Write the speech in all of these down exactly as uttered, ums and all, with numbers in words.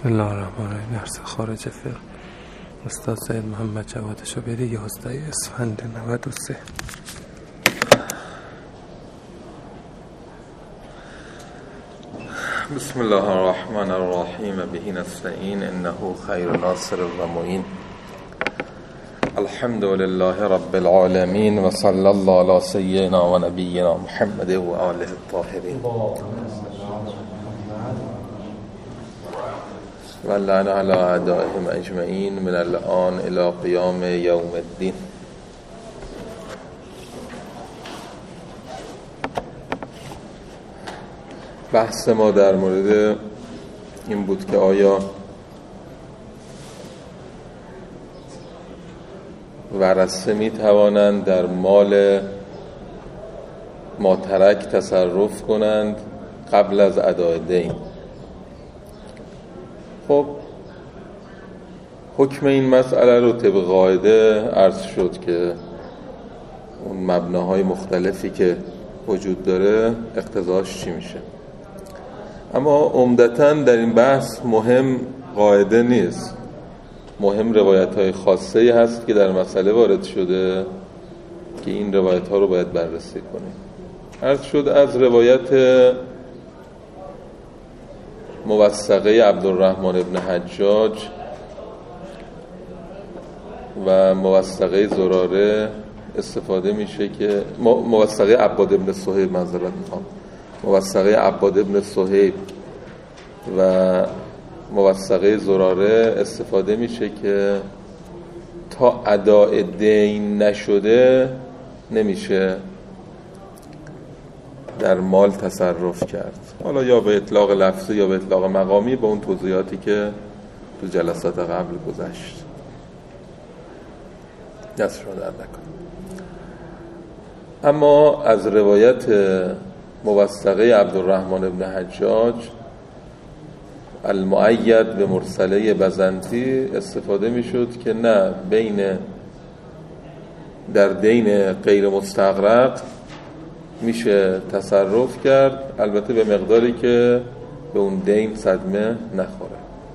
بسم الله الرحمن الرحیم. درس خارج فقه استاد سید محمد جواد شبیری، یازده اسفند نود و سه. بسم الله الرحمن الرحیم. به نستعین انه خیر ناصر و معین. الحمد لله رب العالمین و صلی الله علی سیدنا و نبینا محمد و آله الطاهرین و لعن علی اعدائهم اجمعین من الان الی قیام یوم الدین. بحث ما در مورد این بود که آیا ورثه می توانند در مال ماترک تصرف کنند قبل از ادای دین. خب حکم این مسئله رو طبق قاعده عرض شد که اون مبناهای مختلفی که وجود داره اقتضاش چی میشه، اما عمدتاً در این بحث مهم قاعده نیست، مهم روایت‌های خاصه‌ای هست که در مسئله وارد شده که این روایت‌ها رو باید بررسی کنیم. عرض شد از روایت موثقه عبدالرحمن ابن حجاج و موثقه زراره استفاده میشه که موثقه عباد ابن صهیب معذرت میخوام موثقه عباد ابن صهیب و موثقه زراره استفاده میشه که تا اداء دین نشده نمیشه در مال تصرف کرد، حالا یا به اطلاق لفظی یا به اطلاق مقامی، به اون توضیحاتی که تو جلسات قبل گذشت. دست رو در نکن. اما از روایت موثقه عبدالرحمن ابن حجاج المؤید به مرسله بزنطی استفاده میشد که نه، بین در دین غیر مستغرق میشه تصرف کرد، البته به مقداری که به اون دین صدمه نخوره.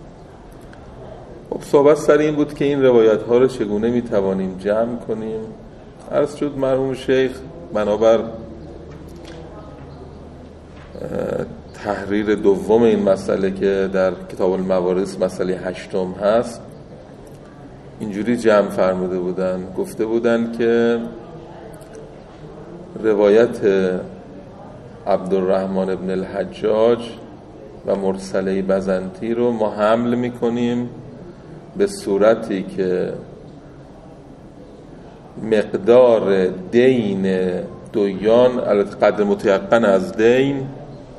خب صحبت سر این بود که این روایت ها رو چگونه میتوانیم جمع کنیم. عرض شد مرحوم شیخ بنابر تحریر دوم این مسئله که در کتاب الموارث مسئله هشتم هست اینجوری جمع فرموده بودن، گفته بودن که روایت عبدالرحمن ابن الحجاج و مرسله بزنطی رو ما حمل میکنیم به صورتی که مقدار دین دویان، البته قدر متیقن از دین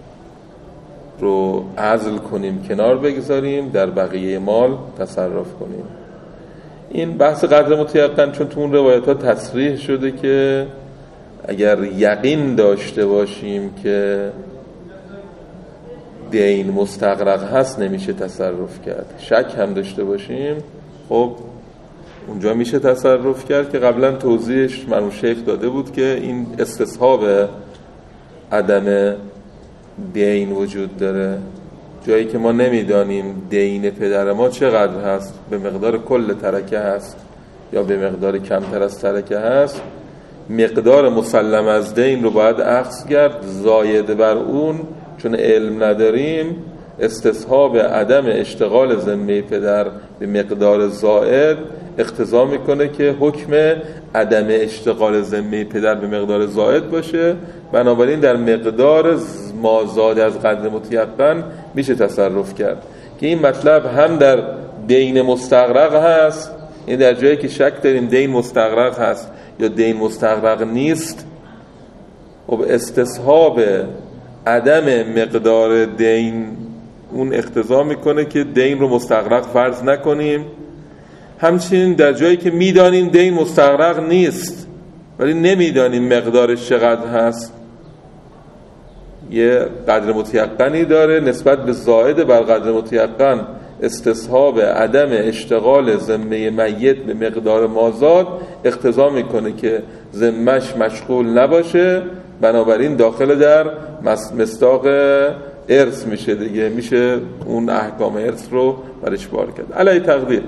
رو عزل کنیم، کنار بگذاریم، در بقیه مال تصرف کنیم. این بحث قدر متیقن چون تو اون روایت ها تصریح شده که اگر یقین داشته باشیم که دین مستغرق هست نمیشه تصرف کرد، شک هم داشته باشیم خب اونجا میشه تصرف کرد، که قبلا توضیحش مرحوم شیخ داده بود که این استصحاب عدم دین وجود داره، جایی که ما نمیدانیم دین پدر ما چقدر هست، به مقدار کل ترکه هست یا به مقدار کمتر از ترکه هست، مقدار مسلم از دین رو باید اخذ کرد، زاید بر اون چون علم نداریم استصحاب عدم اشتغال ذمه پدر به مقدار زائد اقتضا میکنه که حکم عدم اشتغال ذمه پدر به مقدار زائد باشه، بنابراین در مقدار ما زاد از قدر متیقن میشه تصرف کرد، که این مطلب هم در دین مستغرق هست، یعنی در جایی که شک داریم دین مستغرق هست یا دین مستغرق نیست، خب استصحاب عدم مقدار دین اون اقتضا میکنه که دین رو مستغرق فرض نکنیم. همچنین در جایی که میدانیم دین مستغرق نیست ولی نمیدانیم مقدارش چقدر هست، یه قدر متیقنی داره نسبت به زائد بر قدر متیقن، استصحاب عدم اشتغال ذمه میت به مقدار مازاد اقتضا میکنه که ذمهش مشغول نباشه، بنابراین داخل در مصداق ارث میشه دیگه، میشه اون احکام ارث رو برش بار کرد. علی تقدیر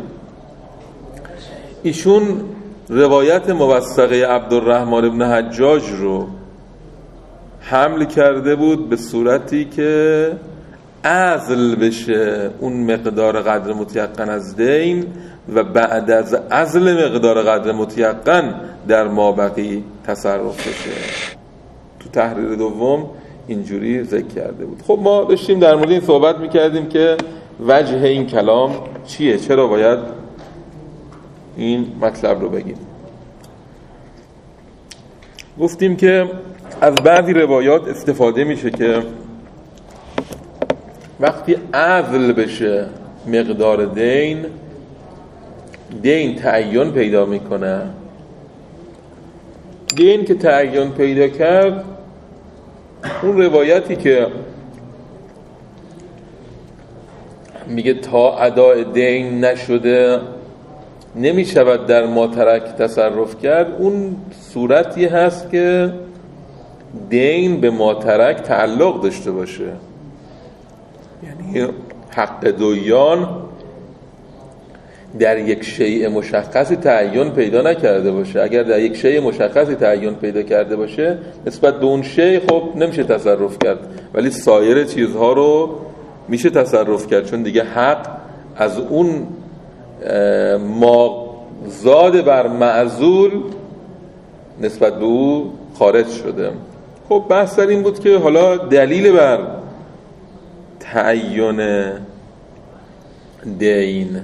ایشون روایت موثقه عبدالرحمن ابن حجاج رو حمل کرده بود به صورتی که عزل بشه اون مقدار قدر متیقن از دین و بعد از عزل مقدار قدر متیقن در مابقی تصرف بشه. تو تحریر دوم اینجوری ذکر کرده بود. خب ما داشتیم در مورد این صحبت میکردیم که وجه این کلام چیه، چرا باید این مطلب رو بگیم. گفتیم که از بعضی روایات استفاده میشه که وقتی عزل بشه مقدار دین، دین تعین پیدا میکنه. دین که تعین پیدا کرد، اون روایتی که میگه تا اداء دین نشده نمیشود در ما ترک تصرف کرد، اون صورتی هست که دین به ما ترک تعلق داشته باشه. یعنی حق دویان در یک شیء مشخصی تعین پیدا نکرده باشه. اگر در یک شیء مشخصی تعین پیدا کرده باشه نسبت به اون شیء خب نمیشه تصرف کرد، ولی سایر چیزها رو میشه تصرف کرد، چون دیگه حق از اون ما زاد بر معزول نسبت به او خارج شده. خب بحث در این بود که حالا دلیل بر تعین دین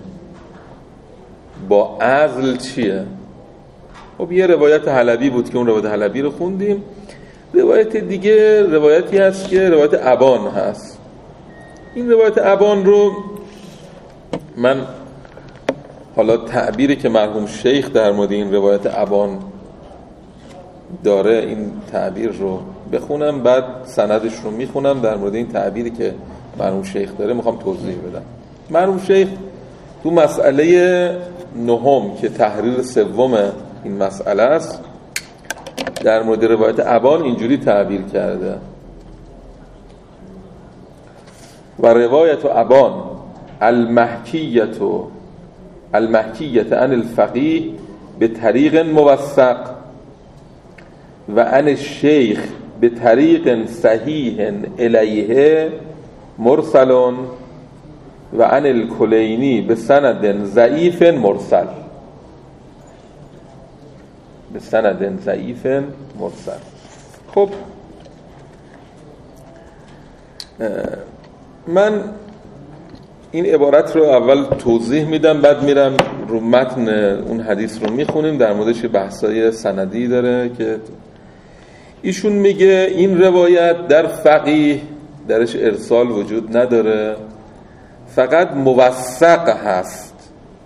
با عزل چیه؟ خب یه روایت حلبی بود که اون روایت حلبی رو خوندیم. روایت دیگه روایتی هست که روایت ابان هست. این روایت ابان رو من حالا تعبیری که مرحوم شیخ در مورد این روایت ابان داره این تعبیر رو بخونم، بعد سندش رو میخونم. در مورد این تعبیری که مرحوم شیخ داره میخوام توضیح بدم. مرحوم شیخ تو مسئله نهم که تحریر سوم این مسئله است در مورد روایت ابان اینجوری تعبیر کرده: و روایت ابان المحکیت المحکیت عن الفقیه به طریق موثق و عن الشیخ به طریق صحیح الیه مرسل و عن الکلینی به سند ضعیف مرسل. به سند ضعیف مرسل. خب من این عبارت رو اول توضیح میدم، بعد میرم رو متن اون حدیث رو میخونیم. در موردش بحثای سندی داره که ایشون میگه این روایت در فقیه درش ارسال وجود نداره، فقط موثق هست.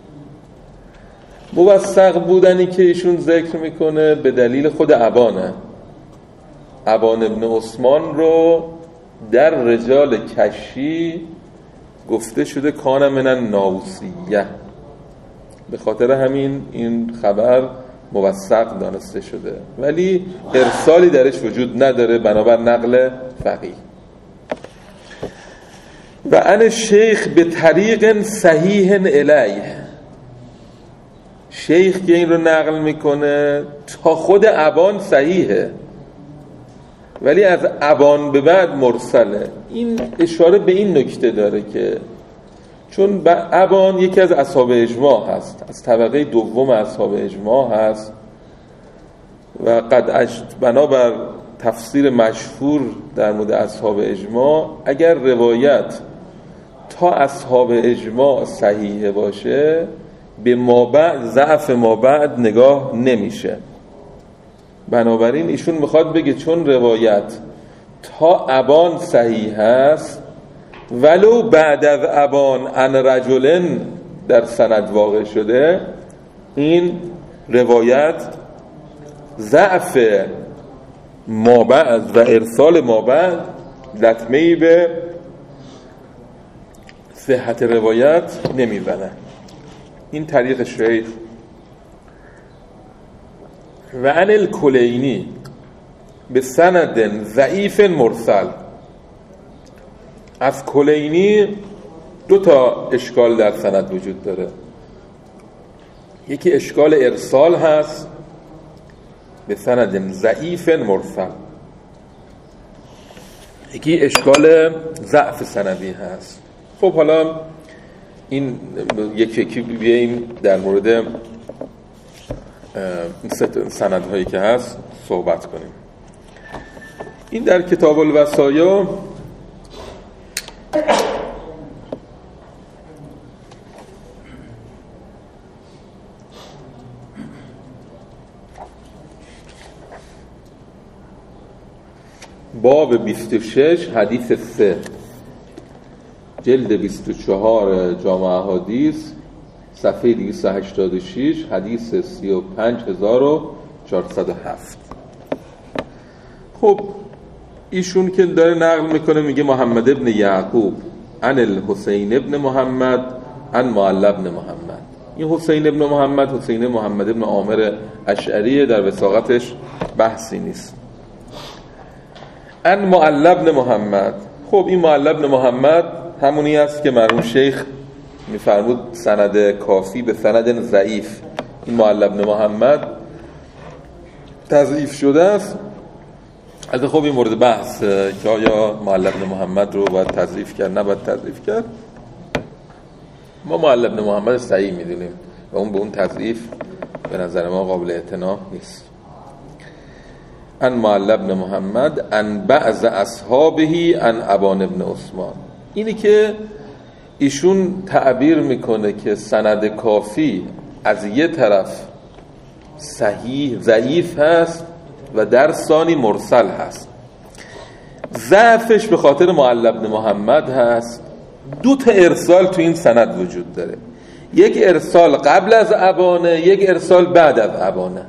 موثق بودنی که ایشون ذکر میکنه به دلیل خود ابانه. ابان ابن عثمان رو در رجال کشی گفته شده کان من الناوسیه، به خاطر همین این خبر موثق دانسته شده، ولی ارسالی درش وجود نداره بنابر نقل فقیه. و عن شیخ به طریق صحیح الیه، شیخ که این رو نقل میکنه تا خود ابان صحیحه ولی از ابان به بعد مرسله. این اشاره به این نکته داره که چون ابان یکی از اصحاب اجماع هست، از طبقه دوم اصحاب اجماع هست و قد بنابر تفسیر مشهور در مورد اصحاب اجماع اگر روایت تا اصحاب اجماع صحیحه باشه به مابعد ضعف مابعد نگاه نمیشه. بنابراین ایشون میخواد بگه چون روایت تا ابان صحیح هست ولو بعد از ابان عن رجلن در سند واقع شده، این روایت ضعف مابعد و ارسال مابعد لطمه‌ای به صحت روایت نمیزنه. این طریق شیخ. و عن الکلینی به سند ضعیف مرسل، از کلینی دو تا اشکال در سند وجود داره. یکی اشکال ارسال هست به سند ضعیف مرسل، یکی اشکال ضعف سندی هست. خب حالا این یک یکی بیاییم در مورد این سندهایی که هست صحبت کنیم. این در کتاب الوصایا باب بیست و شش حدیث سه، جلد بیست و چهار جامع احادیث، صفحه دویست و هشتاد و شش، حدیث سی و پنج هزار و چهارصد و هفت. خب ایشون که داره نقل میکنه میگه محمد ابن یعقوب عن الحسین ابن محمد عن معل ابن محمد. این حسین ابن محمد حسین محمد ابن عامر اشعریه، در وثاقتش بحثی نیست. عن معل ابن محمد. خب این معل ابن محمد همونی است که مرحوم شیخ میفرمود سند کافی به سند ضعیف. این معل ابن محمد تضعیف شده است. از خب این مورد بحث که آیا معل ابن محمد رو باید تضعیف کرد نباید تضعیف کرد. ما معل ابن محمد صحیح میدونیم و اون به اون تضعیف به نظر ما قابل اعتنا نیست. ان معل ابن محمد ان بعض اصحابه ان ابان ابن عثمان. اینی که ایشون تعبیر میکنه که سند کافی از یه طرف صحیح ضعیف هست و در ثانی مرسل هست. ضعفش به خاطر معل ابن محمد هست. دو تا ارسال تو این سند وجود داره، یک ارسال قبل از ابانه، یک ارسال بعد از ابانه.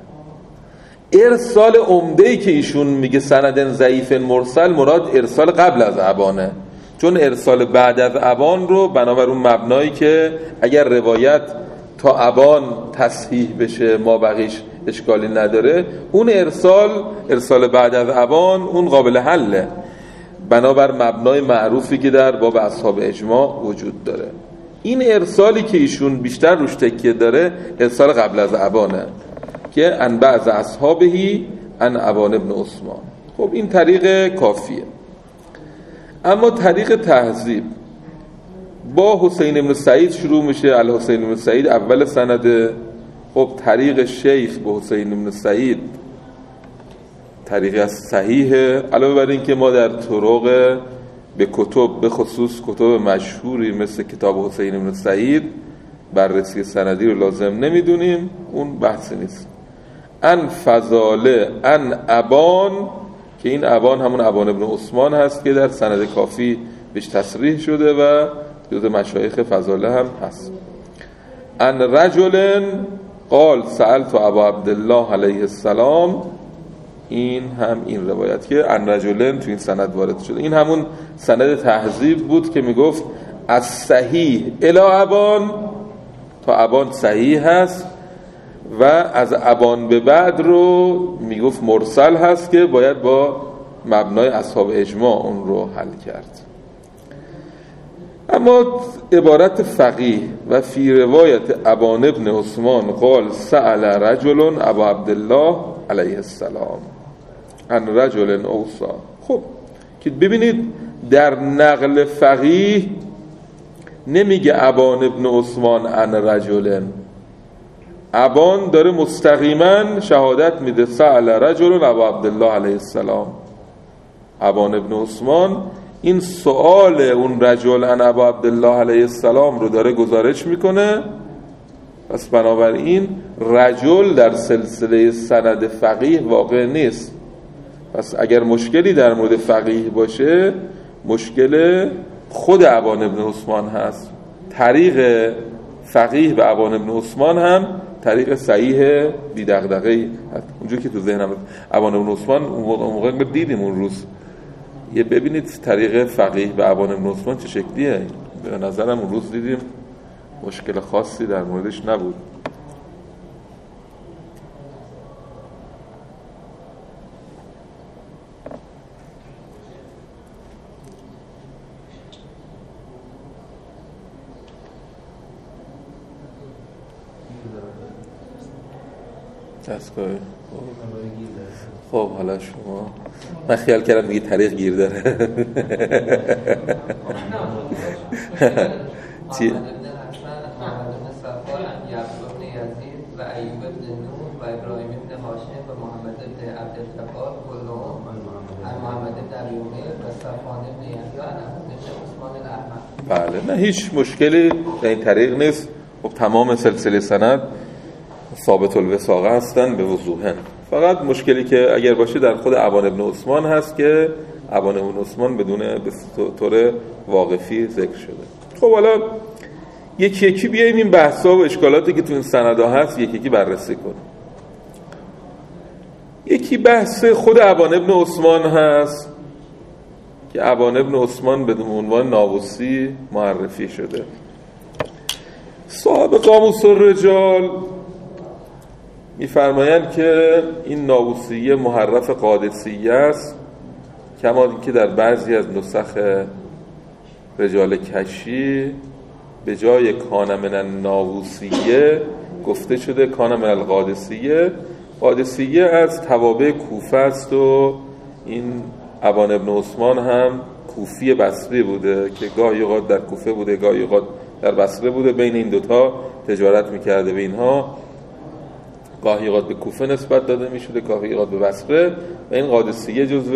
ارسال عمده‌ای که ایشون میگه سند ضعیف مرسل مراد ارسال قبل از ابانه، چون ارسال بعد از ابان رو بنابر اون مبنایی که اگر روایت تا ابان تصحیح بشه ما بقیش اشکالی نداره، اون ارسال ارسال بعد از ابان اون قابل حله بنابر مبنای معروفی که در باب اصحاب اجماع وجود داره. این ارسالی که ایشون بیشتر روش تکیه داره ارسال قبل از ابانه که ان بعض اصحابهی ان ابان ابن عثمان. خب این طریق کافیه. اما طریق تهذیب با حسین ابن سعید شروع میشه. الحسین ابن سعید اول سنده. خب طریق شیخ به حسین ابن سعید طریقی از صحیحه، علاوه بر این که ما در طرق به کتب به خصوص کتب مشهوری مثل کتاب حسین ابن سعید بررسی سندی رو لازم نمیدونیم، اون بحثی نیست. ان فضاله ان ابان، که این ابان همون ابان ابن عثمان هست که در سند کافی بهش تصریح شده و جز مشایخ فضاله هم هست. ان رجل قال سألت ابا عبدالله علیه السلام. این هم این روایت که ان رجلن تو این سند وارد شده، این همون سند تهذیب بود که میگفت از صحیح الی ابان، تا ابان صحیح هست و از ابان به بعد رو میگفت مرسل هست که باید با مبنای اصحاب اجماع اون رو حل کرد. اما عبارت فقیه و فی روایت ابان ابن عثمان قال سأل رجل ابا عبدالله علیه السلام ان رجل اوصا. خب که ببینید در نقل فقیه نمیگه ابان ابن عثمان ان رجل، ابان داره مستقیما شهادت میده سأل رجل ابا عبدالله علیه السلام. ابان ابن عثمان این سؤال اون رجل ان ابا عبدالله علیه السلام رو داره گزارش میکنه، پس بنابراین رجل در سلسله سند فقیه واقع نیست. پس اگر مشکلی در مورد فقیه باشه مشکل خود ابان ابن عثمان هست. طریق فقیه به ابان ابن عثمان هم طریق صحیح بی دغدغه‌ای هست. اونجوری که تو ذهنم ابان ابن عثمان اون موقع دیدیم اون روز، یه ببینید طریق فقیه به ابان ابن عثمان چه شکلیه. به نظرم اون روز دیدیم مشکل خاصی در موردش نبود. دستگاه. خب حالا شما، من خیال کردم دیگه طریق گیر داره. چی؟ و ایوب بن نون و ابراهیم بن هاشم و محمد بن عبدالجبار کلهم عن محمد بن ابی عمیر و صفوان بن یحیی عن عثمان الاحمر. بله، نه هیچ مشکلی در این طریق نیست. خب تمام سلسله سند ثابت الوثاقه هستن به وضوحن. فقط مشکلی که اگر باشه در خود ابان بن عثمان هست که ابان بن عثمان بدون به طور واقفی ذکر شده. خب حالا یکی یکی بیاییم این بحثا و اشکالاتی که تو این سندها هست یکی یکی بررسی کنیم. یکی بحث خود ابان بن عثمان هست که ابان بن عثمان به عنوان ناووسی معرفی شده. صاحب قاموس الرجال می‌فرمایند که این ناووسی محرف قادسیه است، کما اینکه در بعضی از نسخ رجال کشی به جای کان من الناووسیه گفته شده کان من القادسیه. قادسیه از توابع کوفه است و این ابان ابن عثمان هم کوفی بصری بوده که گاهی اوقات در کوفه بوده گاهی اوقات در بصره بوده، بین این دوتا تجارت میکرده. به اینها گاهی اوقات به کوفه نسبت داده میشده گاهی اوقات به بصره و این قادسیه جزو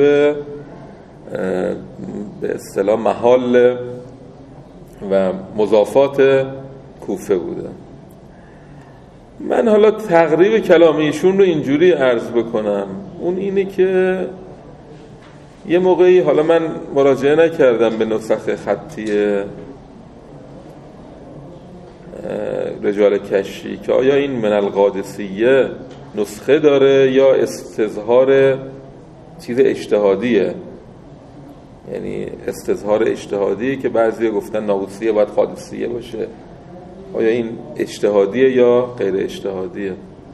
به اصطلاح محال و مضافات کوفه بوده. من حالا تقریب کلام ایشون رو اینجوری عرض بکنم، اون اینه که یه موقعی، حالا من مراجعه نکردم به نسخ خطی رجال کشی که آیا این من القادسیه نسخه داره یا استظهار چیز اجتهادیه، یعنی استظهار اجتهادی که بعضی گفتن ناووسیه باید قادسیه باشه، آیا این اجتهادیه یا غیر اجتهادیه؟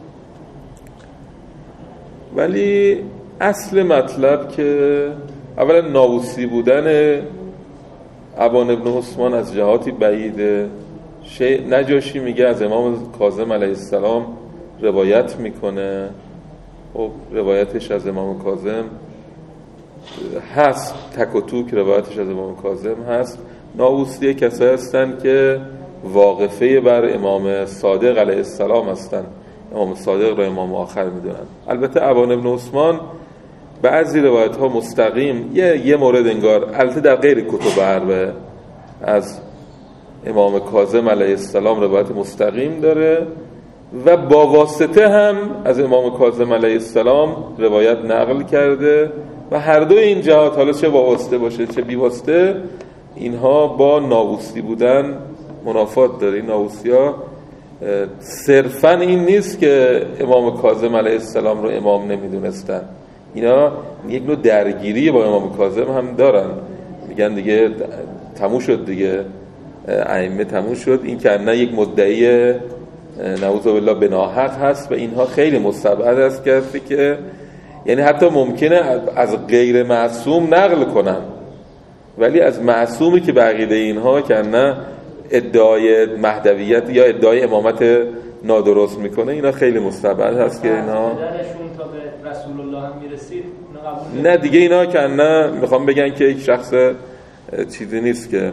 ولی اصل مطلب که اولا ناووسی بودن ابان ابن عثمان از جهاتی بعیده. شیء نجاشی میگه از امام کاظم علیه السلام روایت میکنه. خب روایتش از امام کاظم هست، تک و توک روایتش از امام کاظم هست. ناووسی کسایی هستن که واقفه بر امام صادق علیه السلام هستن، امام صادق رو امام آخر میدونن. البته ابان ابن عثمان بعضی روایت ها مستقیم یه, یه مورد انگار، البته در غیر کتب اربعه، از امام کاظم علیه السلام روایت مستقیم داره و با واسطه هم از امام کاظم علیه السلام روایت نقل کرده و هر دو این جهات، حالا چه با واسطه باشه چه بی واسطه، اینها با ناووسی بودن منافات داره. این ناووسی ها صرفا این نیست که امام کاظم علیه السلام رو امام نمیدونستن، اینا یک نوع درگیری با امام کاظم هم دارن، میگن دیگه تموم شد دیگه، ائمه تموم شد، این که نه یک مدعی نعوذ بالله بناحق هست و اینها خیلی مستبعد است کسی که یعنی حتی ممکنه از غیر معصوم نقل کنن ولی از معصومی که بقیده اینها که نه ادعای مهدویت یا ادعای امامت نادرست میکنه، اینا خیلی مستبعد هست که اینا تا به رسول الله هم میرسید نه دیگه، اینا که نه میخوام بگن که یک شخص چیزی نیست که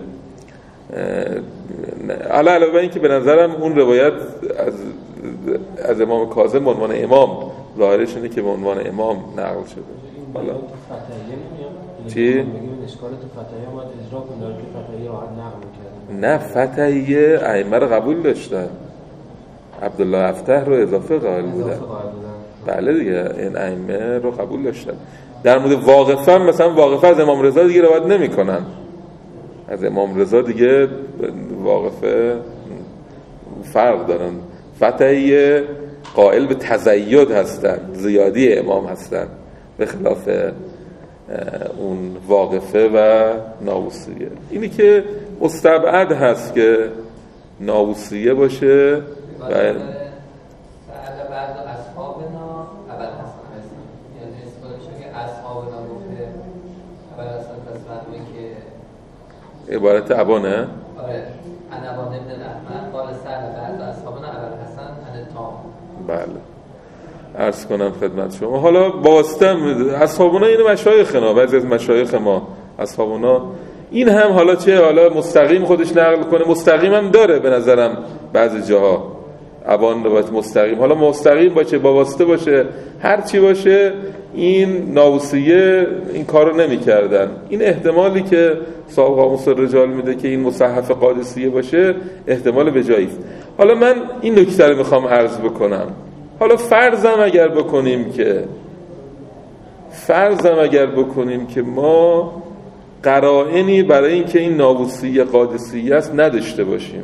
علا علاوه این که به نظرم اون روایت از از امام کاظم به عنوان امام ظاهرش اینه که به عنوان امام نقل شده. حالا چی؟ اشکال تو فتحیه ما اجرا کنه که فتحیه راحت نقل می‌کردن. نه فتحیه ائمه رو قبول داشتن، عبدالله افتح رو اضافه قائل بودن. بله دیگه، این ائمه رو قبول داشتن. در مورد واقفا مثلا واقفه از امام رضا دیگه روایت نمی‌کنن، از امام رضا دیگه واقفه فرق دارن. فتحیه قائل به تزید هستن، زیادی امام هستن، به خلاف اون واقفه و ناووسیه. اینی که مستبعد هست که ناووسیه باشه و سأل بعض اصحابنا ابوالحسن هستن، یعنی اسمش که اصحابنا گفته ابوالحسن تصویری که عبارت ابانه. آره، انا ابان ابن الاحمد قال سأل بعض اصحابنا ابوالحسن عن التام. بله عرض کنم خدمت شما. حالا با واسطه اصحابونا این مشایخنا، بعضی از مشایخ ما اصحابونا این هم حالا چه حالا مستقیم خودش نقل کنه، مستقیم هم داره به نظرم بعضی جاها ابان روایت مستقیم، حالا مستقیم باشه با واسطه باشه هر چی باشه، این ناوصیه این کارو نمی‌کردن. این احتمالی که صاحب قاموس الرجال میده که این مصحف قادسیه باشه احتمال به جایی است. حالا من این نکته رو میخوام عرض بکنم. حالا فرضم اگر بکنیم که فرضم اگر بکنیم که ما قرائنی برای اینکه این ناوصیه قادسیه است نداشته باشیم،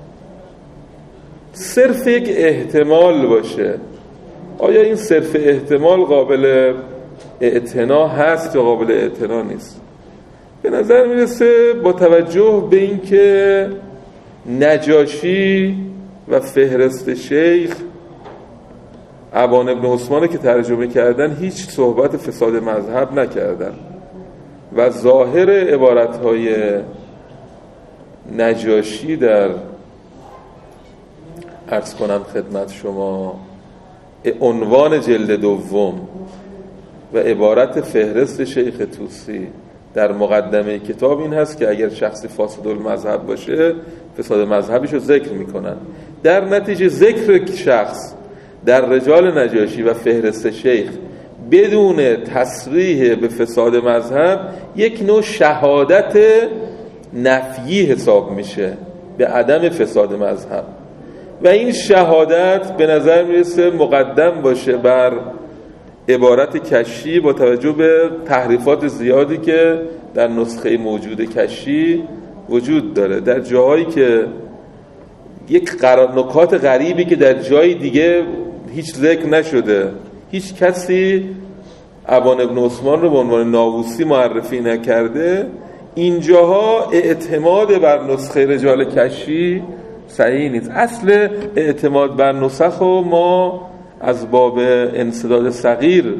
صرف یک احتمال باشه، آیا این صرف احتمال قابل اعتنا هست یا قابل اعتنا نیست؟ به نظر میرسه با توجه به اینکه نجاشی و فهرست شیخ ابان ابن عثمان که ترجمه کردن هیچ صحبت فساد مذهب نکردن و ظاهر عبارتهای نجاشی در عرض کنم خدمت شما عنوان جلد دوم و عبارت فهرست شیخ طوسی در مقدمه کتاب این هست که اگر شخصی فاسد المذهب باشه فساد مذهبیشو ذکر میکنن. در نتیجه ذکر شخص در رجال نجاشی و فهرست شیخ بدون تصریح به فساد مذهب یک نوع شهادت نفیی حساب میشه به عدم فساد مذهب و این شهادت به نظر میرسه مقدم باشه بر عبارت کشی با توجه به تحریفات زیادی که در نسخه موجود کشی وجود داره. در جاهایی که یک نکات غریبی که در جای دیگه هیچ ذکر نشده، هیچ کسی ابان ابن عثمان رو به عنوان ناوصی معرفی نکرده، اینجاها اعتماد بر نسخه رجال کشی صحیح نیست. اصل اعتماد بر نسخ و ما از باب انسداد صغیر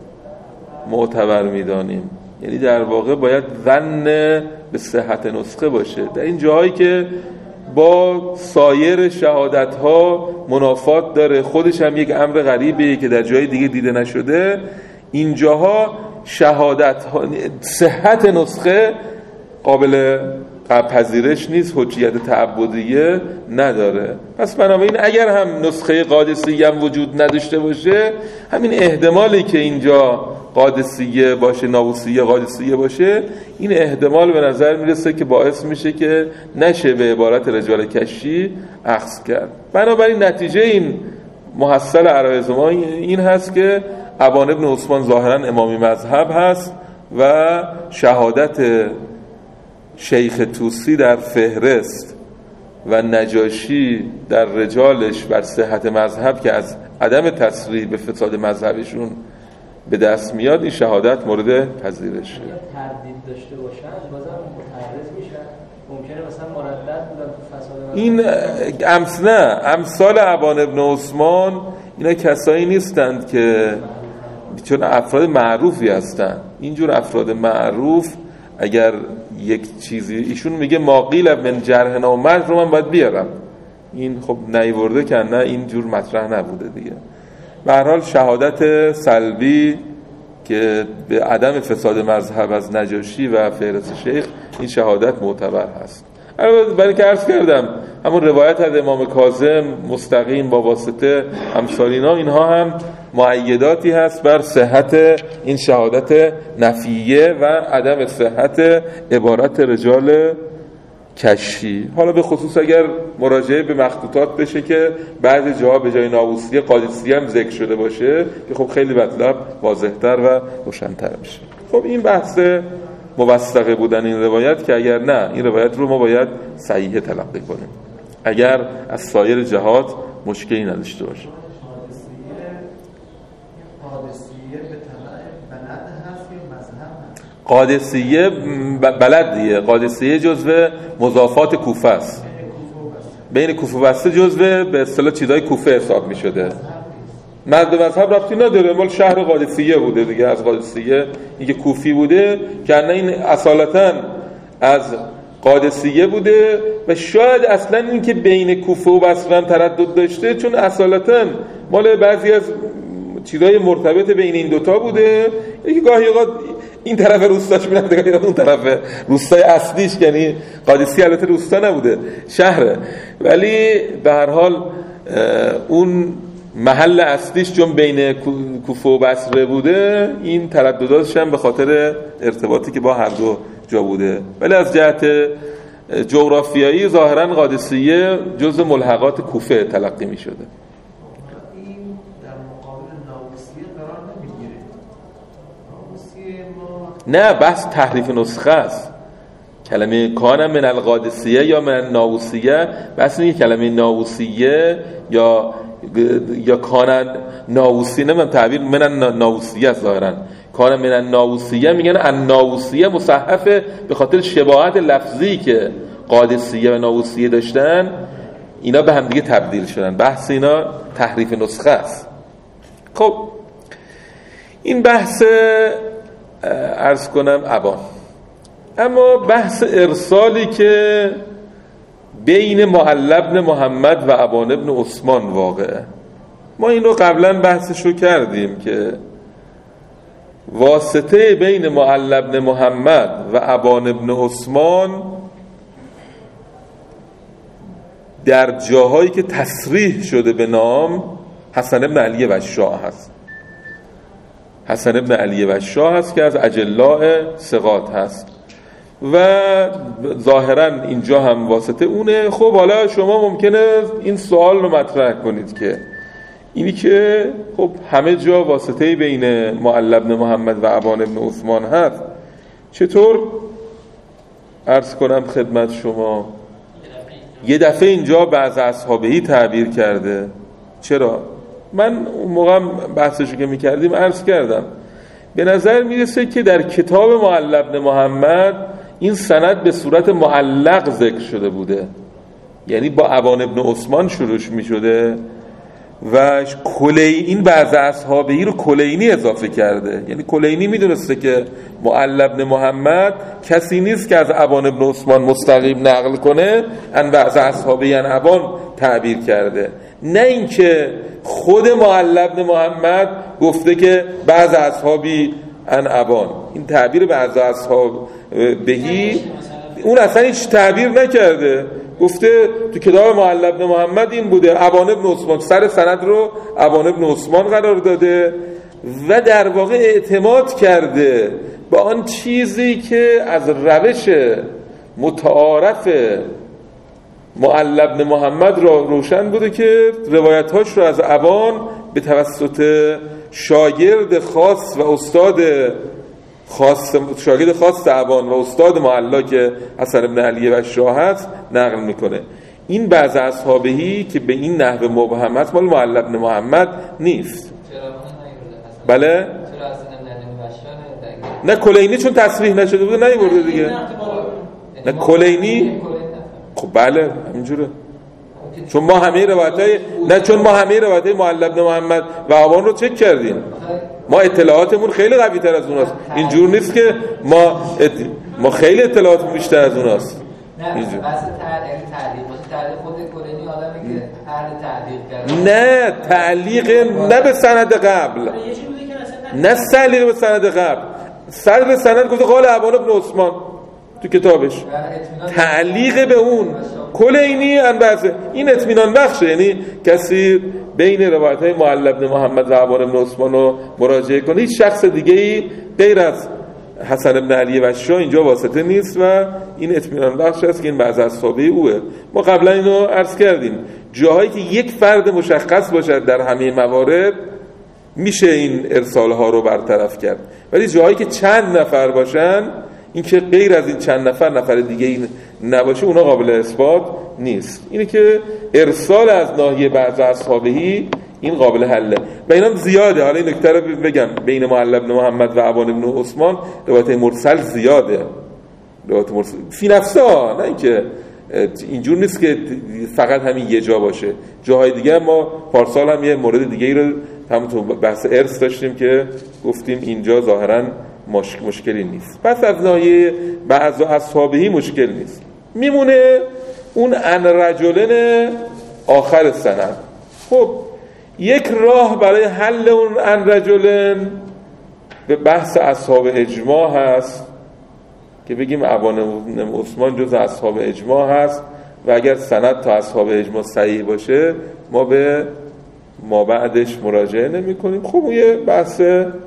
معتبر میدانیم، یعنی در واقع باید ظن به صحت نسخه باشه. در این جاهایی که با سایر شهادت ها منافات داره، خودش هم یک امر غریبه که در جای دیگه دیده نشده، اینجاها شهادت ها صحت نسخه قابل پذیرش نیست، حجیت تعبدیه نداره. پس بنابراین اگر هم نسخه قادسیه هم وجود نداشته باشه، همین احتمالی که اینجا قادسیه باشه، ناوصیه قادسیه باشه، این احتمال به نظر میرسه که باعث میشه که نشه به عبارت رجال کشی اخذ کرد. بنابراین نتیجه این محصل عرایض ما این هست که ابان ابن عثمان ظاهرا امامی مذهب هست و شهادت شیخ طوسی در فهرست و نجاشی در رجالش بر صحت مذهب که از عدم تصریح به فساد مذهبشون به دست میاد، این شهادت مورد پذیرشه. تردید داشته باشن بازم متعرض میشن، ممکنه مثلا مردد بودن تو فساد این امس نه امثال ابان ابن عثمان اینا کسایی نیستند که چون افراد معروفی هستن. اینجور افراد معروف اگر یک چیزی ایشون میگه ما قیل من جرحنا و مجرح رو من باید بیارم، این خب نیورده که نه اینجور مطرح نبوده دیگه. به هر حال شهادت سلبی که به عدم فساد مذهب از نجاشی و فهرست شیخ این شهادت معتبر هست. البته برای که عرض کردم همون روایت از امام کاظم مستقیم با واسطه امثال اینا، اینها هم مؤیداتی هست بر صحت این شهادت نفیه و عدم صحت عبارت رجال کشی. حالا به خصوص اگر مراجعه به مخطوطات بشه که بعضی جاها به جای ناوصیه قادسیه هم ذکر شده باشه که خب خیلی مطلب واضح‌تر و روشن‌تر میشه. خب این بحث موثقه بودن این روایت که اگر نه این روایت رو ما باید صحیح تلقی کنیم اگر از سایر جهات مشکلی نداشته باشه. قادسیه بلدیه، قادسیه جزو مضافات کوفه است، بین کوفه و بسته جزو به اصطلاح چیزای کوفه حساب می شده. مرد مذهب ربطی نداره، مال شهر قادسیه بوده دیگه، از قادسیه اینکه کوفی بوده که نه این اصالتا از قادسیه بوده و شاید اصلا این که بین کوفه و بصره تردد داشته چون اصالتا مال بعضی از چیزای مرتبط بین این دوتا بوده، یکی گاهی اوقات این طرف روستاش میرفته گاهی اون طرف روستای اصلیش، یعنی قادسی البته روستا نبوده شهره، ولی به هر حال اون محل اصلیش چون بین کوفه و بصره بوده، این تردداتش هم به خاطر ارتباطی که با هر دو جا بوده. ولی از جهت جغرافیایی ظاهراً قادسیه جزء ملحقات کوفه تلقی می شده. این در مقابل ناوسیه قرار نمیگیره. ناوسیه ما نه، بحث تحریف نسخه است. کلمه کان من القادسیه یا من ناوسیه، بحث اینه کلمه ناوسیه یا یا کان ناوسی، نه من تعبیر من ناوسیه است ظاهراً. کان من ناوسیه میگن ان ناوسیه مصحفه به خاطر شباهت لفظی که قادسیه و ناوسیه داشتن، اینا به هم دیگه تبدیل شدن. بحث اینا تحریف نسخه است. خب این بحث عرض کنم ابان. اما بحث ارسالی که بین معلی بن محمد و ابان بن عثمان واقعه، ما این رو قبلا بحثشو کردیم که واسطه بین معلی بن محمد و ابان بن عثمان در جاهایی که تصریح شده به نام حسن بن علی وشاح هست. حسن بن علی وشاح هست که از اجلاء ثقات هست و ظاهرا اینجا هم واسطه اونه. خب حالا شما ممکنه این سوال رو مطرح کنید که اینی که خب همه جا واسطه بین معلی بن محمد و ابان بن عثمان هست، چطور عرض کنم خدمت شما یه دفعه اینجا بعض اصحابهی تعبیر کرده؟ چرا؟ من اون موقع بحثشو که میکردیم عرض کردم به نظر میرسه که در کتاب معلی بن محمد این سند به صورت معلق ذکر شده بوده، یعنی با ابان بن عثمان شروع میشده و کلی این بعض اصحابهی رو کلینی اضافه کرده. یعنی کلینی میدونسته که معلی بن محمد کسی نیست که از ابان بن عثمان مستقیم نقل کنه، ان بعض اصحابهی ان ابان تعبیر کرده، نه اینکه خود معلی بن محمد گفته که بعض اصحابی ان ابان. این تعبیر بعض اصحاب بهی اون اصلا هیچ تعبیر نکرده، گفته تو کتاب معلی بن محمد این بوده، ابان بن عثمان سر سند رو ابان بن عثمان قرار داده و در واقع اعتماد کرده با آن چیزی که از روش متعارف معلی بن محمد را روشن بوده که روایت‌هاش رو از ابان به توسط شاگرد خاص و استاد خاص شاگرد خاص ابان و استاد معلی که حسن بن علی وشاح هست نقل میکنه. این بعض اصحابهی که به این نحو مبهم است مال معلی بن محمد نیست. بله؟ نه کلینی چون تصریح نشده بوده نیورده دیگه. نه کلینی خب بله همینجوره، چون ما همه روایتای نه چون ما همه روایتای معلی بن محمد و ابان رو چک کردیم، ما اطلاعاتمون خیلی قوی تر از اوناست. اینجور نیست که ما ات... ما خیلی اطلاعاتمون بیشتر از اوناست. نه بس تعلیق تعلیق خود کلینی آدمی که اهل تعلیق کرده، نه تعلیق نه به سند قبل، نه تعلیق به سند قبل. صدر سند گفته قال ابان بن عثمان تو کتابش، تعلیق به اون کلینی انبازه. این اطمینان بخشه، یعنی کسی بین روایت‌های معلی بن محمد و ابان بن عثمان رو مراجعه کنه، هیچ شخص دیگه‌ای غیر از حسن بن علی وشاح اینجا واسطه نیست و این اطمینان بخش است که این بعض از صحابه اوه. ما قبلا اینو عرض کردیم، جاهایی که یک فرد مشخص باشد در همه موارد میشه این ارسال ها رو برطرف کرد، ولی جاهایی که چند نفر باشن، این که غیر از این چند نفر نفر دیگه این نباشه، اونا قابل اثبات نیست. اینه که ارسال از ناحیه بعض اصحابهی این قابل حله و اینا زیاده. حالا این نکته رو بگم، بین معلی بن محمد و ابان بن عثمان روایت مرسل زیاده، روایت مرسل فی نفسه ها، نه اینکه اینجور نیست که فقط همین یه جا باشه، جاهای دیگه. ما پارسال هم یه مورد دیگه ای رو هم تو بحث ارث داشتیم که گفتیم اینجا ظاهراً مشک... مشکلی نیست. پس از ناحیه بعض اصحابهی مشکل نیست. میمونه اون ان رجلن آخر سند. خب یک راه برای حل اون ان رجلن به بحث اصحاب اجماع هست که بگیم ابا عثمان جز اصحاب اجماع هست و اگر سند تا اصحاب اجماع صحیح باشه ما به ما بعدش مراجعه نمی کنیم. خب یه بحث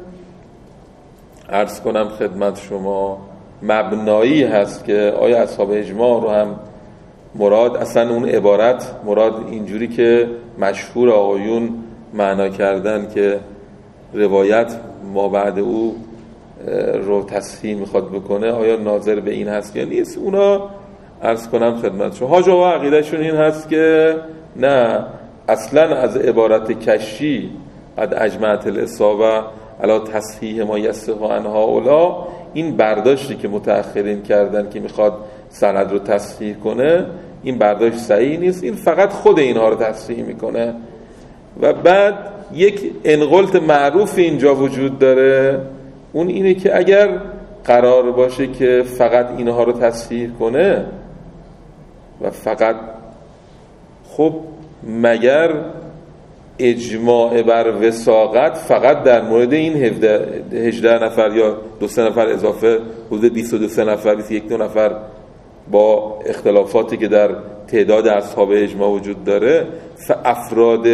عرض کنم خدمت شما مبنایی هست که آیا اصحاب اجماع رو هم مراد اصلا اون عبارت مراد اینجوری که مشهور آقایون معنا کردن که روایت ما بعد او رو تصحیح میخواد بکنه آیا ناظر به این هست یا نیست. اونا عرض کنم خدمت شما حاج آقا عقیدهشون این هست که نه، اصلا از عبارت کشی قد اجمعت الاصابه علی تصحیح ما یصح عنها اولا، این برداشتی که متأخرین کردن که میخواد سند رو تصحیح کنه این برداشت صحیح نیست، این فقط خود اینها رو تصحیح میکنه. و بعد یک انقلت معروف اینجا وجود داره، اون اینه که اگر قرار باشه که فقط اینها رو تصحیح کنه و فقط خب مگر اجماع بر وثاقت فقط در مورد این هجده نفر یا دو سه نفر اضافه حدود بیست و دو نفر بیست و یک نفر با اختلافاتی که در تعداد اصحاب اجماع وجود داره افراد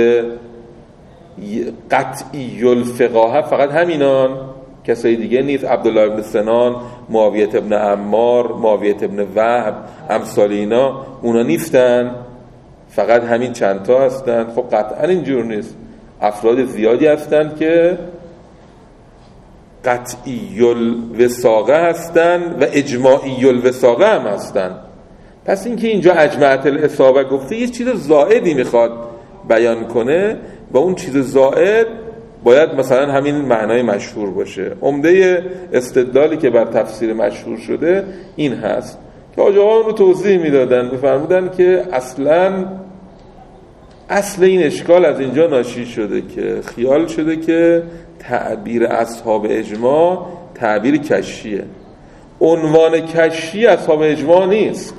قطعی الفقاهه فقط همینان، کسای دیگه نیست؟ عبدالله ابن سنان، معاویه ابن عمار، معاویه ابن وهب، امثال اینا اونا نیستن، فقط همین چند تا هستن. خب قطعا اینجور نیست، افراد زیادی هستن که قطعی الوثاقه هستن و اجماعی الوثاقه هم هستن. پس اینکه اینجا اجمعت الاصابه گفته یه چیز زائدی میخواد بیان کنه و اون چیز زائد باید مثلا همین معنای مشهور باشه. عمده استدلالی که بر تفسیر مشهور شده این هست که آقایون رو توضیح میدادن، میفرمودن که اصلا اصل این اشکال از اینجا ناشی شده که خیال شده که تعبیر اصحاب اجماع تعبیر کشیه. عنوان کشی اصحاب اجماع نیست،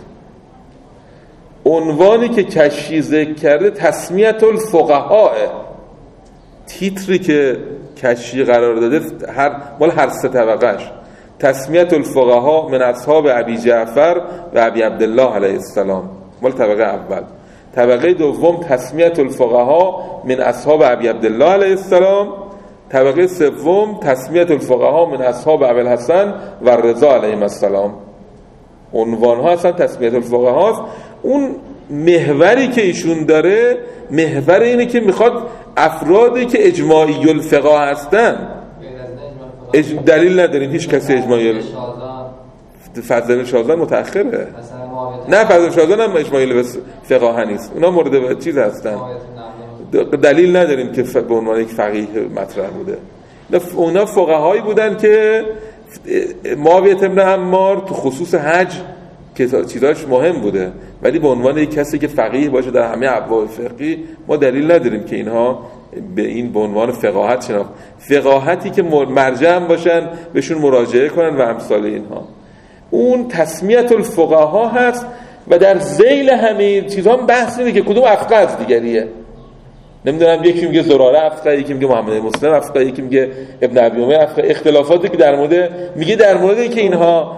عنوانی که کشی ذکر کرده تسمیت الفقهاء، تیتری که کشی قرار داده هر مال هر سه طبقهش تسمیت الفقهاء من اصحاب ابی جعفر و ابی عبدالله علیه السلام مال طبقه اول. طبقه دوم تسمیت الفقهاء من اصحاب ابی عبدالله علیه السلام. طبقه سوم تسمیت الفقهاء من اصحاب ابی الحسن و رضا علیهم السلام. عنوان ها اصلا تسمیت الفقهاء هست. اون محوری که ایشون داره محور اینه که میخواد افرادی که اجماعی الفقه هستن، اج... دلیل نداریم هیچ کسی اجماعی ال... فضل شازان متأخره، نه فضل شازان هم اجماعی الفقه نیست، اونا مورد چیز هستن، دلیل نداریم که به عنوان یک فقیه مطرح بوده. اونا فقهایی بودن که معاویه ابن عمار تو خصوص حج که چیزاش مهم بوده، ولی به عنوان یک کسی که فقیه باشه در همه ابواب فقهی ما دلیل نداریم که اینها به این به عنوان فقاهت شناخت، فقاهتی که مرجع هم باشن بهشون مراجعه کنن و امثال اینها. اون تسمیت الفقها هست و در ذیل همه چیزها هم بحث اینه که کدوم افقه از دیگریه. نمیدونم یکی میگه زراره افقه، یکی میگه محمد مسلم افقه، یکی میگه ابن ابی عمر افقه. اختلافاتی که در مورد میگه در موردی که اینها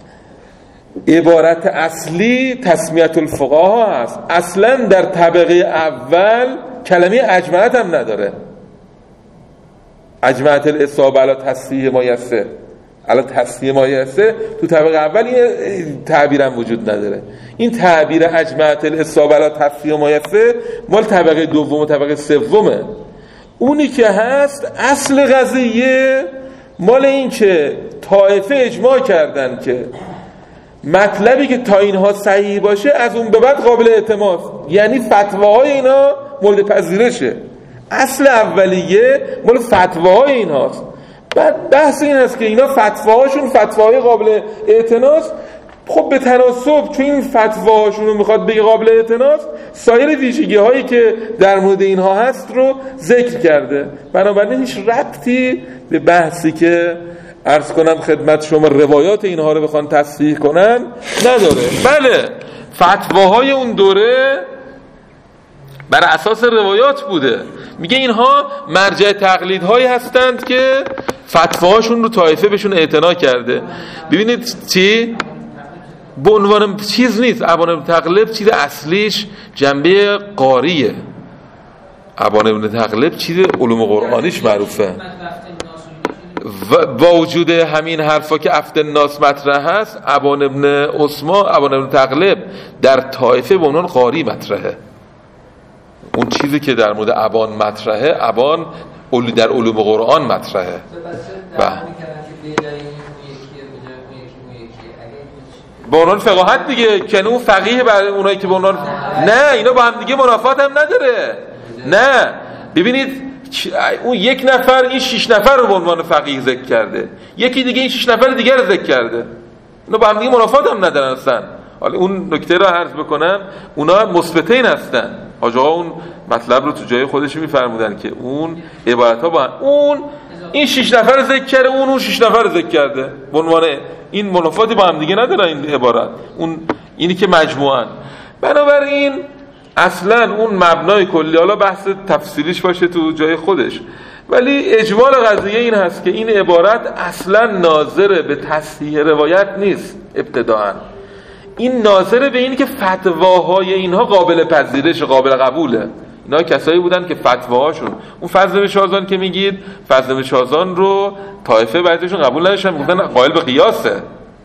عبارت اصلی تسمیت الفقها هست. اصلا در طبقه اول کلمه اجمعت هم نداره، اجمعت الاصابه علی تصحیح ما یسه، علی تصحیح ما یسه تو طبقه اول این تعبیر هم وجود نداره. این تعبیر اجمعت الاصابه علی تصحیح ما یسه مال طبقه دوم و طبقه سومه. اونی که هست اصل قضیه مال این که طائفه اجماع کردن که مطلبی که تا اینها صحیح باشه از اون به بعد قابل اعتماد، یعنی فتواهای اینا مورد پذیرشه. اصل اولیه مال فتواهای ایناست. بعد بحث این است که اینا فتواهاشون فتواهای قابل اعتناست. خب به تناسب چون این فتواهاشون رو میخواد بگه قابل اعتناست، سایر ویژگی هایی که در مورد اینها هست رو ذکر کرده. بنابراین هیچ ربطی به بحثی که عرض کنم خدمت شما روایات اینها رو بخوان تصحیح کنن نداره. بله فتواهای اون دوره بر اساس روایات بوده. میگه اینها مرجع تقلیدهایی هستند که فتواهاشون رو طایفه بهشون اعتنا کرده. ببینید چی؟ به عنوان چیز نیست. ابان ابن تغلب چیز اصلیش جنبه قاریه. ابان ابن تغلب چیز علوم قرآنیش معروفه. و با وجود همین حرفا که افت الناس مطرح هست، ابان ابن عثمان، ابان ابن تغلب در طایفه به عنوان قاری مطرحه. اون چیزی که در مورد ابان مطرحه، ابان در علوم قرآن مطرحه. و به عنوان فقاهت دیگه، که اون فقیه برای اونایی که به عنوان نه، اینا با هم دیگه منافات هم نداره. نه ببینید اون یک نفر این شش نفر رو به عنوان فقیه ذکر کرده، یکی دیگه این شش نفر دیگر رو ذکر کرده، اونا با هم دیگه منافات هم ندارن اصلا. حالا اون نکته رو عرض بکنم، اونا مثبتین هستن. حاج آقا اون مطلب رو تو جای خودش میفرمودن که اون عبارت‌ها با هم. اون این شش نفر رو ذکر کرده، اون اون شش نفر رو ذکر کرده، به عنوان این منافاتی با هم دیگه ندارن این عبارت، اون اینی که مجموعاً. بنابراین اصلا اون مبنای کلی، حالا بحث تفصیلیش باشه تو جای خودش، ولی اجمال قضیه این هست که این عبارت اصلا ناظر به تصحیح روایت نیست. ابتداءً این ناظر به این که فتواهای اینها قابل پذیرش، قابل قبوله. اینا کسایی بودن که فتواهاشون، اون فضل بن شازان که میگید، فضل بن شازان رو طایفه بعضیشون قبول نداشتن، گفتن قائل به قیاسه.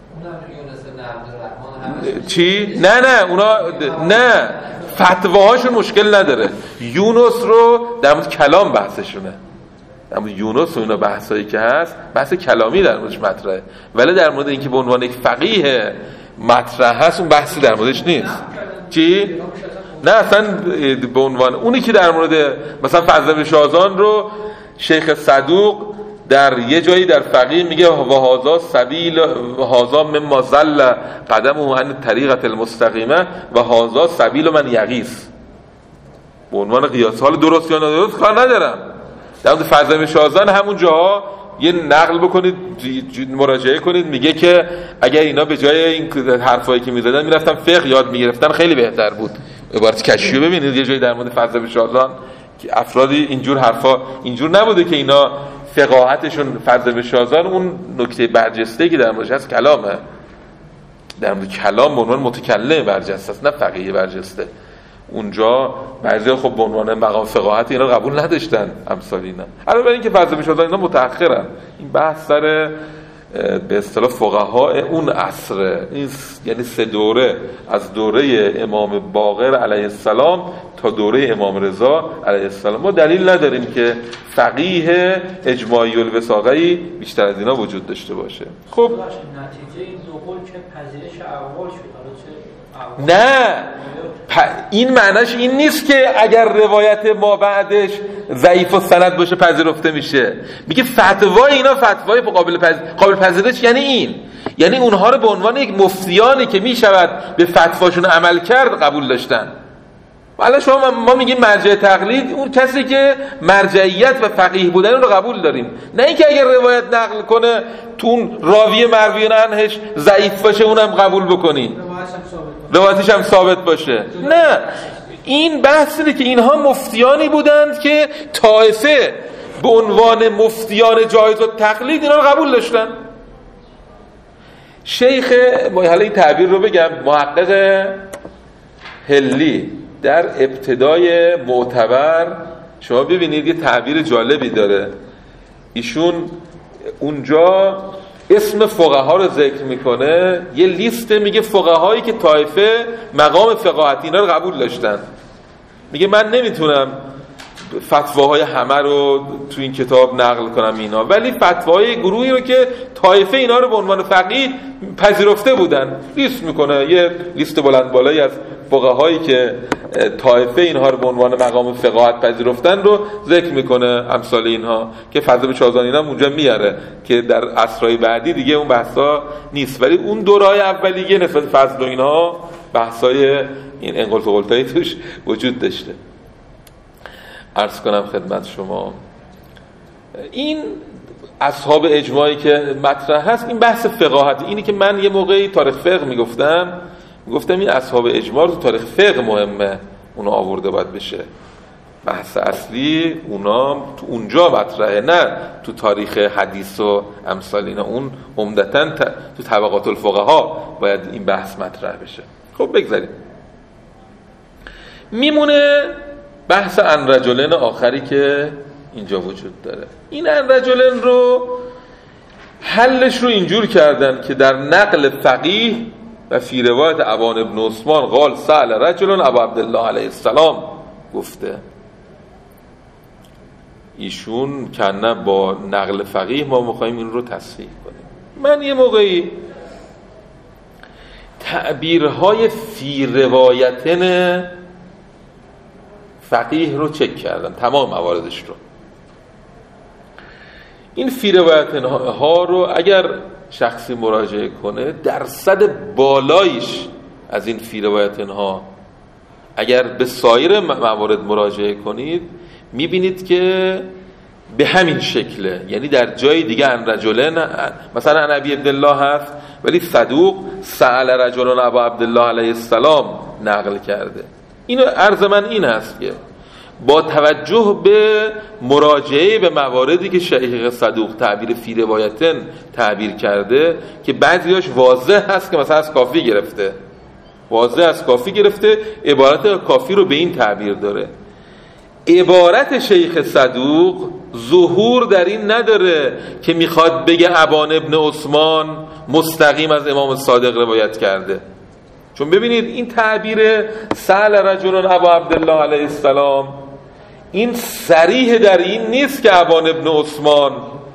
چی؟ نه نه اونا نه، فتواهاشون مشکل نداره. یونس رو در مورد کلام بحثشونه، در مورد یونس و اینا بحثایی که هست بحث کلامی در موردش مطرحه، ولی در مورد اینکه به عنوان یک فقیه مطرح هست اون بحثی در موردش نیست. چی؟ نه اصلا به عنوان اونی که در مورد مثلا فضل بن شازان رو شیخ صدوق در یه جایی در فقیه میگه و هذا سبیل و هذا مما زل قدمه عن طریقة المستقیمه و هذا سبیل من یغیث، به عنوان قیاس. حال درست یا نادرست کار ندارم. در مورد فضل بن شازان همون جاها یه نقل بکنید، مراجعه کنید، میگه که اگر اینا به جای این حرفایی که میزدن میرفتن فقه یاد میگرفتن خیلی بهتر بود. عبارت کشیو ببینید یه جایی در مورد فضل بن شازان که افرادی اینجور حرفا اینجور نبوده که اینا فقاهتشون فضل بن شازان اون نکته برجسته که در موردش هست کلامه، در مورد کلام به عنوان متکلم برجسته است، نه فقیه برجسته. اونجا بعضیا خب به عنوان مقام فقاهت اینا قبول نداشتن، امثال اینا. علاوه بر این که فضل بن شازان اینا متأخرن، این بحث سر به اصطلاح فقها اون عصر، این یعنی سه دوره، از دوره امام باقر علیه السلام تا دوره امام رضا علیه السلام. ما دلیل نداریم که فقیه اجماعی الوثاقه‌ای بیشتر از اینا وجود داشته باشه. خب نتیجه این دو قول که پذیرش اقوال شد، حالا چه نه این معناش این نیست که اگر روایت ما بعدش ضعیف و سند باشه پذیرفته میشه. میگه فتوای اینا فتوای قابل پذیر... قابل پذیرش یعنی این، یعنی اونها رو به عنوان یک مفتیانی که میشود به فتواشون عمل کرد قبول داشتن. حالا شما ما میگیم مرجع تقلید اون کسی که مرجعیت و فقیه بودن رو قبول داریم، نه اینکه اگر روایت نقل کنه تو اون راوی مروی عنهش ضعیف باشه اونم قبول بکنین، روایتش هم ثابت باشه. نه، این بحث اینه که اینها مفتیانی بودند که طائفه به عنوان مفتیان جایز و تقلید اینا رو قبول داشتن. شیخ، حالا این تعبیر رو بگم، محقق هلی در ابتدای معتبر شما ببینید یه تعبیر جالبی داره. ایشون اونجا اسم فقها رو ذکر میکنه، یه لیست میگه فقهایی که طایفه مقام فقاهت اینا رو قبول داشتن. میگه من نمیتونم فتواهای همه رو تو این کتاب نقل کنم اینا، ولی فتواهای گروهی رو که طایفه اینا رو به عنوان فقیه پذیرفته بودن لیست میکنه. یه لیست بلند بالایی از فقهایی که طایفه اینها رو به عنوان مقام فقاهت پذیرفتن رو ذکر میکنه، امثال اینها که فضل بن شازان اینا اونجا میاره که در عصرهای بعدی دیگه اون بحثا نیست، ولی اون دورهای اولیه نسبت فضل و اینها بحثای این انقلت و قلتایی توش وجود داشته. عرض کنم خدمت شما این اصحاب اجماعی که مطرح هست، این بحث فقاهت. اینی که من یه موقعی تاریخ فقه میگفتم میگفتم این اصحاب اجماع تو تاریخ فقه مهمه، اونو آورده باید بشه. بحث اصلی اونا تو اونجا مطرحه، نه تو تاریخ حدیث و امثال اینا. اون عمدتاً تو طبقات الفقها باید این بحث مطرح بشه. خب بگذاریم. میمونه بحث عن رجلین آخری که اینجا وجود داره. این عن رجلین رو حلش رو اینجور کردن که در نقل فقیه و فی روایت ابان ابن عثمان قال سأل رجل ابا عبدالله علیه السلام گفته. ایشون کنه با نقل فقیه ما میخواییم این رو تصحیح کنیم. من یه موقعی تعبیرهای فی روایتن فقیه رو چک کردم، تمام مواردش رو. این فی روایتن ها رو اگر شخصی مراجعه کنه، درصد بالایش از این فی روایتن ها اگر به سایر موارد مراجعه کنید میبینید که به همین شکله. یعنی در جای دیگه عن رجلین، مثلا عن ابی عبدالله هست ولی صدوق سأل رجلون ابا عبدالله علیه السلام نقل کرده. اینو عرض من این هست که با توجه به مراجعه به مواردی که شیخ صدوق تعبیر فی روایتن تعبیر کرده که بعضیاش واضح هست که مثلا از کافی گرفته، واضح از کافی گرفته، عبارت کافی رو به این تعبیر داره. عبارت شیخ صدوق ظهور در این نداره که میخواد بگه ابان ابن عثمان مستقیم از امام صادق روایت کرده. چون ببینید این تعبیر سأل رجل ابا عبدالله علیه السلام این صریح در این نیست که ابان ابن عثمان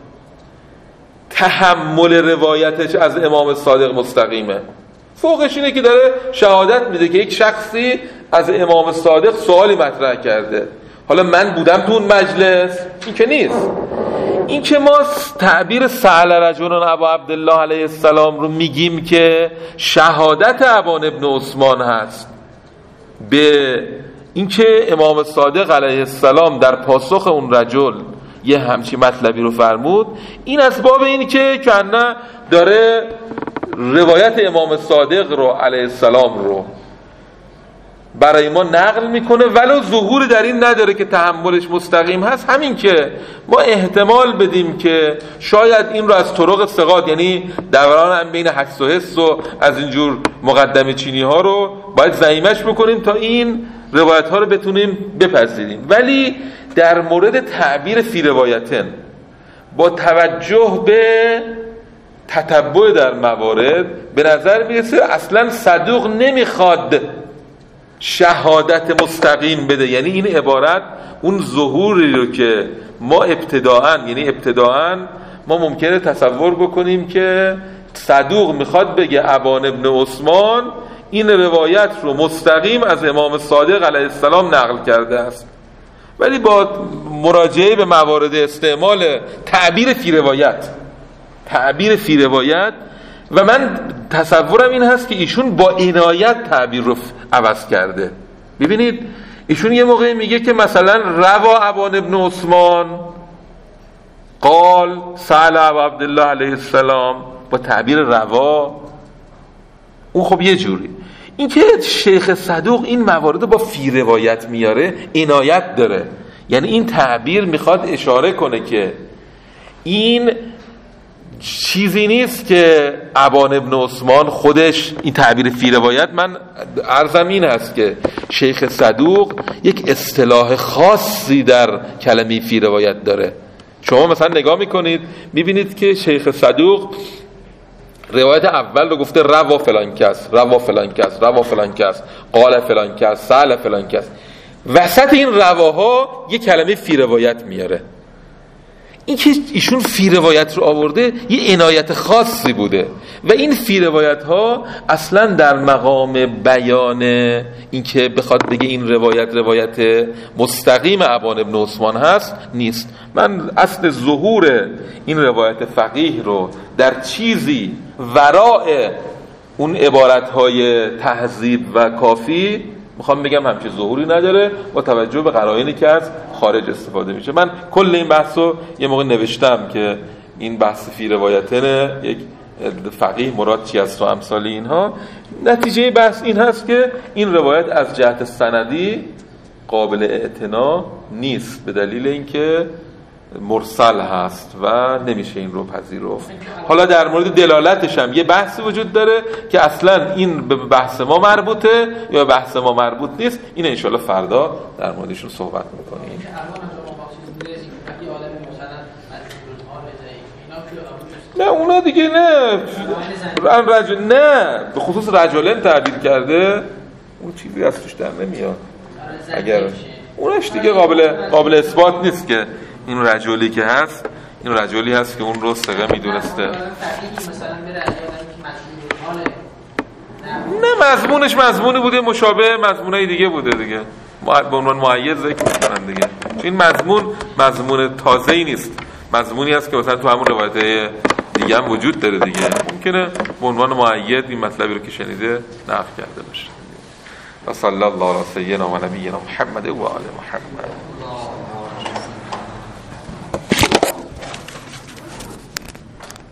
تحمل روایتش از امام صادق مستقیمه. فوقش اینه که داره شهادت میده که یک شخصی از امام صادق سوالی مطرح کرده. حالا من بودم تو اون مجلس، این که نیست. این که ما تعبیر سأل رجل ابا عبدالله علیه السلام رو میگیم که شهادت ابان ابن عثمان هست به اینکه امام صادق علیه السلام در پاسخ اون رجل یه همچی مطلبی رو فرمود، این اسباب اینی که کنه داره روایت امام صادق رو علیه السلام رو برای ما نقل میکنه ولو ظهور در این نداره که تحملش مستقیم هست. همین که ما احتمال بدیم که شاید این رو از طرق ثقات، یعنی دوران هم بین حدس و حس و از اینجور مقدمه چینی ها رو باید زعیمش بکنیم تا این روایت ها رو بتونیم بپذیریم. ولی در مورد تعبیر فی روایتن با توجه به تتبع در موارد به نظر میرسه اصلا صدوق نمیخواد شهادت مستقیم بده. یعنی این عبارت اون ظهوری رو که ما ابتداعاً یعنی ابتداعاً ما ممکنه تصور بکنیم که صدوق میخواد بگه ابان ابن عثمان این روایت رو مستقیم از امام صادق علیه السلام نقل کرده است، ولی با مراجعه به موارد استعمال تعبیر فی روایت تعبیر فی روایت و من تصورم این هست که ایشون با عنایت تعبیر رو عوض کرده. ببینید ایشون یه موقع میگه که مثلا روا ابان ابن عثمان قال سأل ابا عبدالله علیه السلام با تعبیر روا، اون خب یه جوری. این که شیخ صدوق این موارد با فی روایت میاره عنایت داره، یعنی این تعبیر میخواد اشاره کنه که این چیزی نیست که ابان ابن عثمان خودش این تعبیر فی روایت. من عرضم این هست که شیخ صدوق یک اصطلاح خاصی در کلمه فی روایت داره. شما مثلا نگاه میکنید میبینید که شیخ صدوق روایت اول رو گفته روا فلان کس روا فلان کس روا فلان کس قال فلان کس سأل فلان کس، وسط این رواها یک کلمه فی روایت میاره. این که ایشون فی روایت رو آورده یه عنایت خاصی بوده و این فی روایت ها اصلا در مقام بیان این که بخواد بگه این روایت روایت مستقیم ابان ابن عثمان هست نیست. من اصل ظهور این روایت فقیه رو در چیزی ورای اون عبارت های تهذیب و کافی میخوام بگم همچه ظهوری نداره با توجه به قرائنی که از خارج استفاده میشه. من کل این بحثو یه موقع نوشتم که این بحث فی روایتن یک فقیه مراد چی است و امثال اینها. نتیجه بحث این هست که این روایت از جهت سندی قابل اعتنا نیست به دلیل اینکه مرسل هست و نمیشه این رو پذیرفت. حالا در مورد دلالتش هم یه بحثی وجود داره که اصلا این به بحث ما مربوطه یا بحث ما مربوط نیست. این انشالله فردا در موردشون صحبت میکنیم. نه اونا دیگه نه رجل نه به خصوص رجلن تعبیر کرده اون چیزی از توش در نمیاد. اگر اونش دیگه قابل قابل اثبات نیست که این رجلی که هست این رجلی هست که اون رو ثقه میدونسته. نه مضمونش مضمونی بوده مشابه مضمونای دیگه بوده دیگه، به عنوان مؤید ذکر میکنن دیگه. چون این مضمون مضمون تازه‌ای نیست، مضمونی هست که مثلا تو همون روایت دیگه هم وجود داره دیگه. ممکنه به عنوان مؤید این مطلبی رو که شنیده نقل کرده باشه. و صلی الله علی سیدنا و نبینا محمد و آل محمد.